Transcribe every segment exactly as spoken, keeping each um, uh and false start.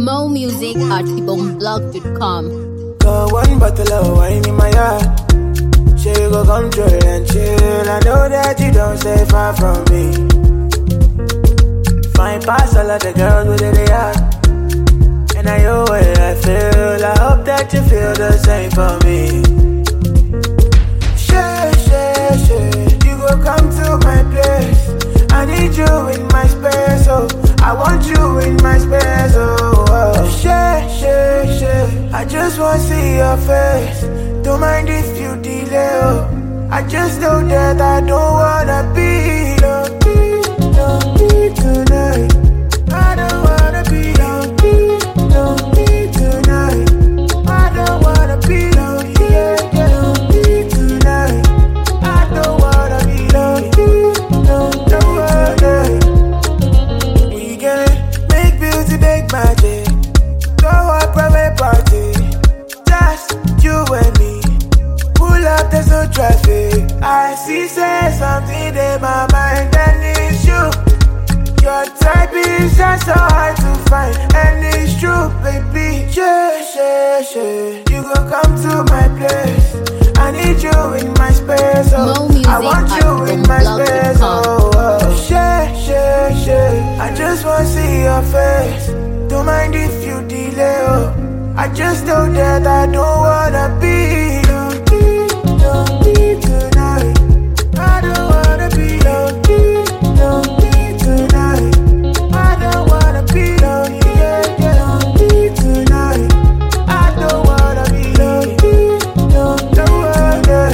Mo music at ibomblog dot com. Go one bottle of wine in my yard. She go come chill and chill. I know that you don't stay far from me. Fine past all of the girls within the yard. And I know where I feel. I hope that you feel the same for me. Share, share, share. You go come to my place. I need you in my space, oh. I want you in my space, oh, oh. Share, share, share. I just wanna see your face. Don't mind if you delay, oh. I just know that I don't wanna be lonely, lonely tonight. I don't wanna be lonely, lonely tonight. I don't wanna be lonely, yeah, yeah, lonely tonight. I don't wanna be lonely, lonely, lonely. We can make beauty, make magic. Go a private party, just you and me. Pull up, there's no traffic. I see, say something in my mind, and it's you. Your type is just so hard to find, and it's true, baby. Share, share, share. You gon' come to my place. I need you in my space, oh. Mo music I want at you in my ibomblog dot space, com. oh, oh. Share, share, share. I just wanna see your face. Don't mind if you delay, oh. I just know that I don't wanna be lonely, lonely tonight. I don't wanna be lonely, lonely tonight. I don't wanna be lonely, yeah, yeah, lonely tonight. I don't wanna be lonely, lonely, lonely.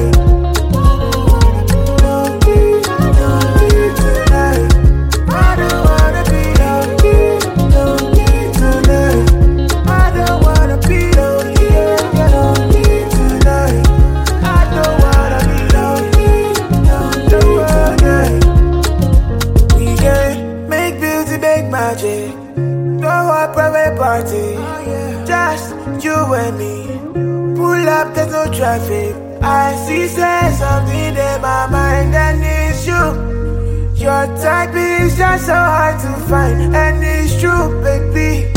Lonely, lonely tonight. I don't wanna be lonely, lonely tonight. I don't wanna be lonely, yeah, yeah, lonely tonight. I don't wanna be lonely, lonely, lonely. We can make beauty, make magic. Go a private party, just you and me. Pull up, there's no traffic. I see, say something in my mind, and it's you. Your type is just so hard to find, and it's true, baby.